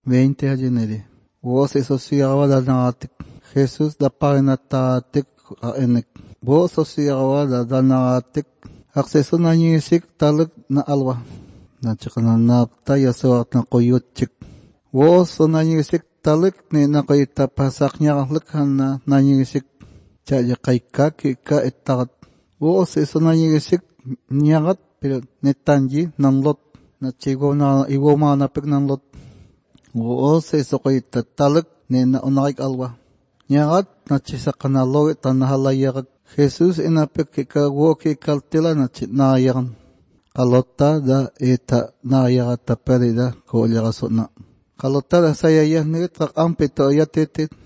20 ajenere. Vos asociaba la nagatik. Jesús da parinatatik enek. Vos asociaba la nagatik. Acceso na nyisik talik na alwa. Na chikana napta yasawak na koyotchik. Vos na nyisik talik ni na koyita pasak nyaklik na nyisik. Chaya kayka kika etagat. Vos na nyisik nyagat pero netanji nanlot. Na chigo na iwoma na pek nanlot. Vos koyita talik ni na unarik alwa. Nyagat na chisakana logit na halayagat. Jesús inapek kika woki kaltila na chitnayagan. Kalota da eta nayagata perida ko ligasona. Kalota da sayayah nigit kak ampito yatetit.